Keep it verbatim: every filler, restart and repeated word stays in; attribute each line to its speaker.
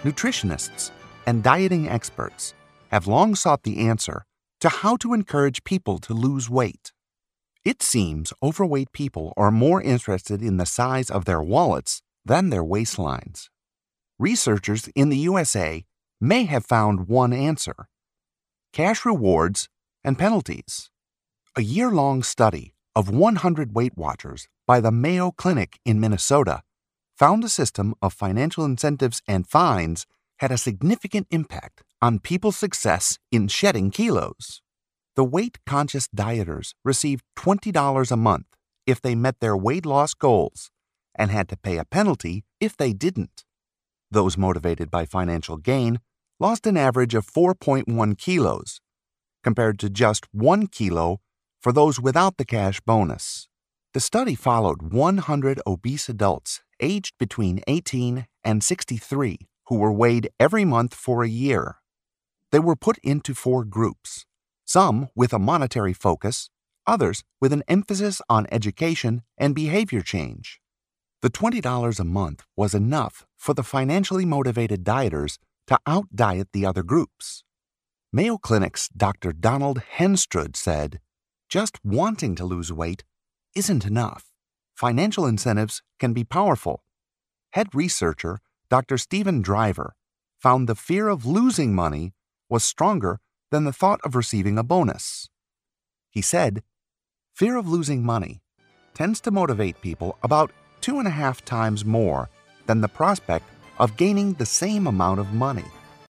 Speaker 1: nutritionists, and dieting experts have long sought the answer to how to encourage people to lose weight. It seems overweight people are more interested in the size of their wallets than their waistlines. Researchers in the U S A may have found one answer: cash rewards and penalties. A year-long study of one hundred Weight Watchers by the Mayo Clinic in Minnesota found a system of financial incentives and fines had a significant impact on people's success in shedding kilos. The weight-conscious dieters received twenty dollars a month if they met their weight loss goals and had to pay a penalty if they didn't. Those motivated by financial gain lost an average of four point one kilos, compared to just one kilo for those without the cash bonus. The study followed one hundred obese adults aged between eighteen and sixty-three who were weighed every month for a year. They were put into four groups, some with a monetary focus, others with an emphasis on education and behavior change. The twenty dollars a month was enough for the financially motivated dieters to out-diet the other groups. Mayo Clinic's Doctor Donald Henstrud said, "Just wanting to lose weight isn't enough. Financial incentives can be powerful." Head researcher Doctor Stephen Driver found the fear of losing money was stronger than the thought of receiving a bonus. He said, "Fear of losing money tends to motivate people about two and a half times more than the prospect of gaining the same amount of money."